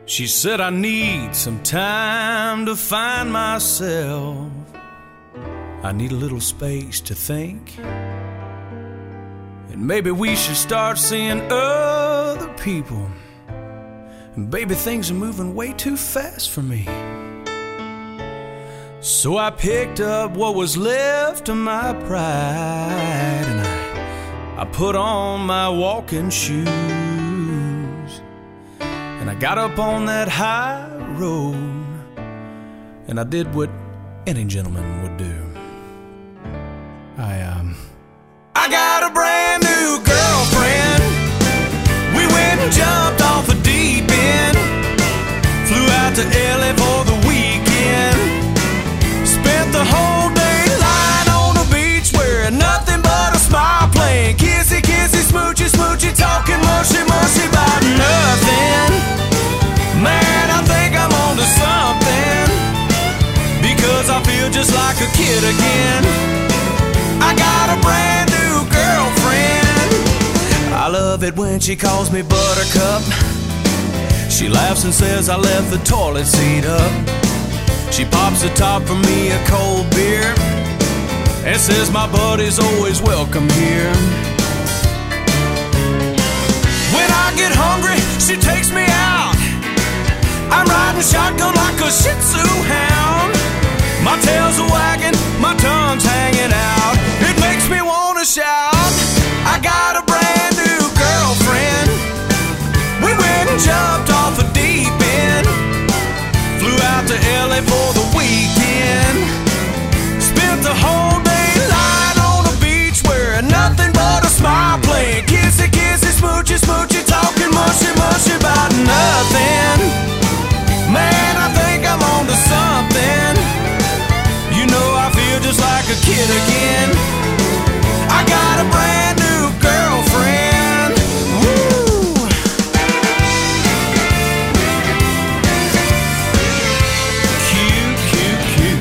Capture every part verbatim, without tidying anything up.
She said I need some time to find myself. I need a little space to think. And maybe we should start seeing other people. And baby, things are moving way too fast for me. So I picked up what was left of my pride, and I, I put on my walking shoes. And I got up on that high road, and I did what any gentleman would do. I, um... I got a brand new girlfriend. We went and jumped off a deep end. Flew out to L A for the weekend. Spent the whole day lying on the beach, wearing nothing but a smile, playing kissy, kissy, smoochy, smoochy, talking mushy, mushy about nothing. Man, I think I'm on to something, because I feel just like a kid again. I got a brand new girlfriend. I love it when she calls me Buttercup. She laughs and says I left the toilet seat up. She pops the top for me a cold beer and says my buddy's always welcome here. When I get hungry, she takes me out. I'm riding shotgun like a Shih Tzu hound. My tail's a wagging, my tongue's hanging out. It makes me wanna shout. I got a brand new girlfriend. We went and jumped off a deep end. Flew out to L A for the weekend. Spent the whole day lying on the beach, wearing nothing but a smile, playing kissy, kissy, smoochy, smoochy, talking mushy, mushy about nothing. Man, I think I'm on to something. You know I feel just like a kid again. I got a brand new girlfriend. Woo! Cute, cute, cute.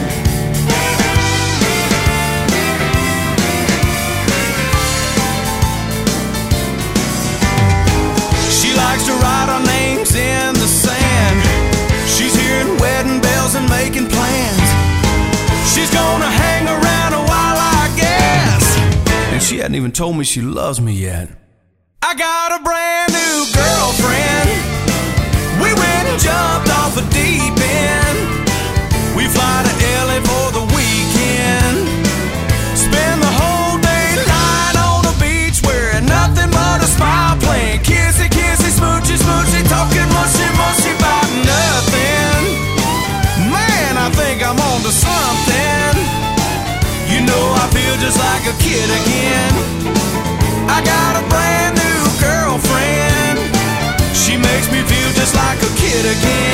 She likes to write our names in the sand. She's hearing wedding bells and making plans. She's gonna hang around a while, I guess. And she hadn't even told me she loves me yet. I got a brand new girlfriend. We went and jumped off a deep end. We fly to L A for the weekend. Spend the whole day lying on the beach, wearing nothing but a smile, playing kissy, kissy, smoochy, smoochy, talking mushy, mushy about nothing. Man, I think I'm on to something. You know I feel just like a kid again. I got a brand new girlfriend. She makes me feel just like a kid again.